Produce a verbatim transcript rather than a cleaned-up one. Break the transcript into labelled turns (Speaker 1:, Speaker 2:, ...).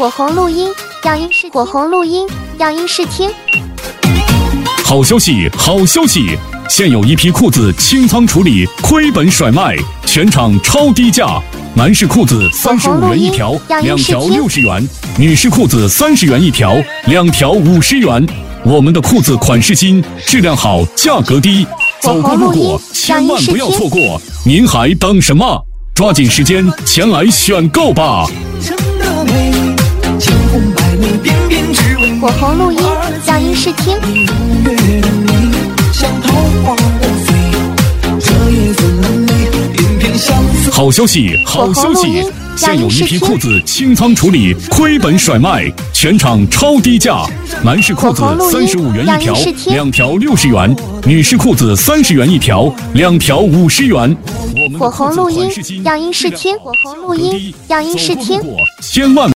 Speaker 1: 火红录音，样音试火红录音，样音试听。
Speaker 2: 好消息，好消息！现有一批裤子清仓处理，亏本甩卖，全场超低价。男士裤子三十五元一条，两条六十元；女士裤子三十元一条，两条五十元。我们的裤子款式新，质量好，价格低，走过路过千万不要错过！您还等什么？抓紧时间前来选购吧！
Speaker 1: 火红录音，样音试听。
Speaker 2: 好消息，好消息！现有一批裤子清仓处理，亏本甩卖，全场超低价。男士裤子三十五元一条，两条六十元；女士裤子三十元一条，两条五十元。
Speaker 1: 火红录音，样音试听。火红录音，样音试听。
Speaker 2: 千万